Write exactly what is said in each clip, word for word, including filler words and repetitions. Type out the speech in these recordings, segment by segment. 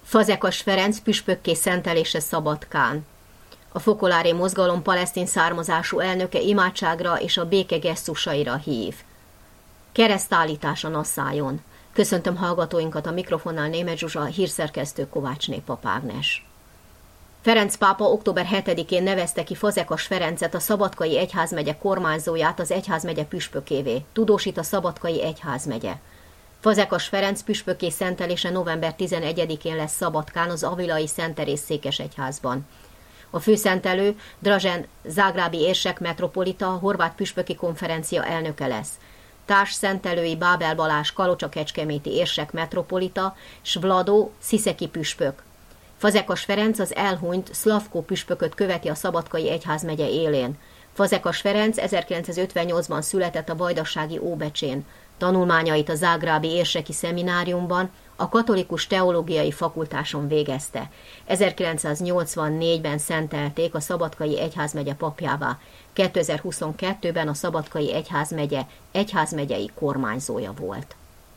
Fazekas Ferenc püspökké szentelése Szabadkán. A fokolári mozgalom palesztin származású elnöke imádságra és a béke gesztusaira hív. Keresztállítás a Nasszájon. Köszöntöm hallgatóinkat, a mikrofonnál Németh Zsuzsa, hírszerkesztő Kovácsné Pap Ágnes. Ferenc pápa október hetedikén nevezte ki Fazekas Ferencet, a Szabadkai Egyházmegye kormányzóját az egyházmegye püspökévé, tudósít a Szabadkai Egyházmegye. Fazekas Ferenc püspökké szentelése november tizenegyedikén lesz Szabadkán, az avilai Szent Teréz székesegyházban. A főszentelő Dražen zágrábi érsek metropolita, a horvát püspöki konferencia elnöke lesz. Társszentelői Bábel Balázs kalocsa-kecskeméti érsek metropolita, s Vlado Sziszeki püspök. Fazekas Ferenc az elhunyt Szlavkó püspököt követi a Szabadkai Egyházmegye élén. Fazekas Ferenc ezerkilencszázötvennyolcban született a vajdasági Óbecsén. Tanulmányait a zágrábi érseki szemináriumban, a katolikus teológiai fakultáson végezte. ezerkilencszáznyolcvannégyben szentelték a Szabadkai Egyházmegye papjává. kétezer-huszonkettőben a Szabadkai Egyházmegye egyházmegyei kormányzója volt.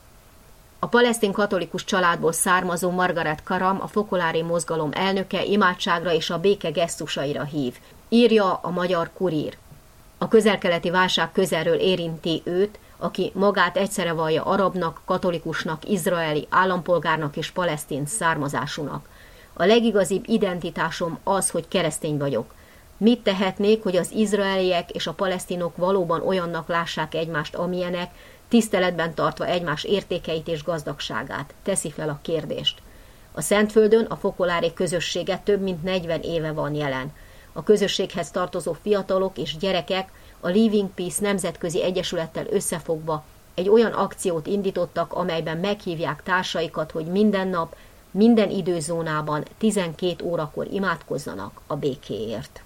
A palesztin katolikus családból származó Margaret Karam, a fokolári mozgalom elnöke, imádságra és a béke gesztusaira hív. Írja a Magyar Kurír. A közel-keleti válság közelről érinti őt, aki magát egyszerre vallja arabnak, katolikusnak, izraeli állampolgárnak és palesztin származásúnak. A legigazibb identitásom az, hogy keresztény vagyok. Mit tehetnék, hogy az izraeliek és a palesztinok valóban olyannak lássák egymást, amilyenek, tiszteletben tartva egymás értékeit és gazdagságát? Teszi fel a kérdést. A Szentföldön a fokolári közössége több mint negyven éve van jelen. A közösséghez tartozó fiatalok és gyerekek a Living Peace nemzetközi egyesülettel összefogva egy olyan akciót indítottak, amelyben meghívják társaikat, hogy minden nap, minden időzónában tizenkét órakor imádkozzanak a békéért.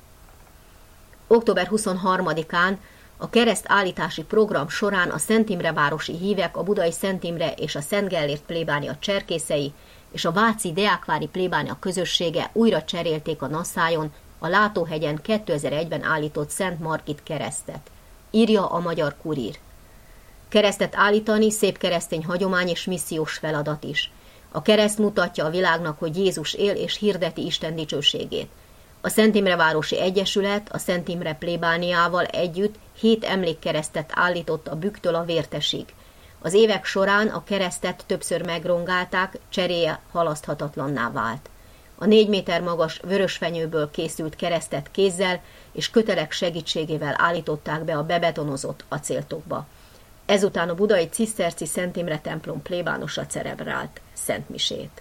október huszonharmadikán a keresztállítási program során a Szent Imre városi hívek, a budai Szent Imre és a Szent Gellért plébánia cserkészei és a váci Deákvári plébánia közössége újra cserélték a Nasszájon a Látóhegyen kétezer-egyben állított Szent Margit keresztet. Írja a Magyar Kurír. Keresztet állítani szép keresztény hagyomány és missziós feladat is. A kereszt mutatja a világnak, hogy Jézus él és hirdeti Isten dicsőségét. A Szent Imre városi egyesület a Szent Imre plébániával együtt hét emlékkeresztet állított a Büktől a Vértesig. Az évek során a keresztet többször megrongálták, cseréje halaszthatatlanná vált. A négy méter magas vörösfenyőből készült keresztet kézzel és kötelek segítségével állították be a bebetonozott acéltokba. Ezután a budai ciszterci Szent Imre templom plébánosa celebrált szentmisét.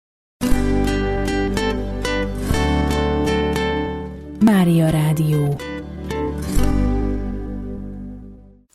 Mária Rádió.